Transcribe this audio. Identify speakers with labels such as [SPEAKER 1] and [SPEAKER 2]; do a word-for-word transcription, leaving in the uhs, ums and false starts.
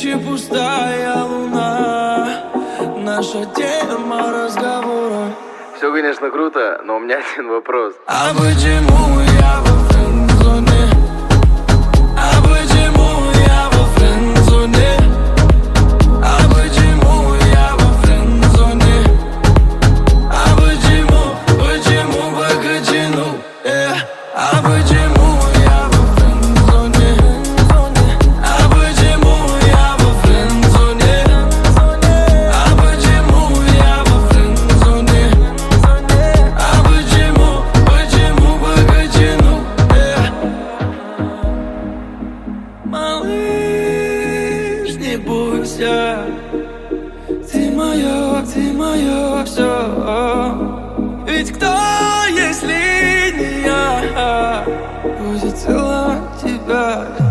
[SPEAKER 1] Свечи, пустая луна, наша тема разговора.
[SPEAKER 2] Все, конечно, круто, но у меня один вопрос.
[SPEAKER 1] А почему я во френдзоне? А почему я во френдзоне? А почему я во френдзоне? А почему, почему покачину? Yeah. А почему я во френдзоне? А почему я во френдзоне? А почему я во френдзоне? А почему, почему покачину? Yeah. Малыш, не бойся, ты моё, ты моё всё. Ведь кто, если не я, будет целовать тебя?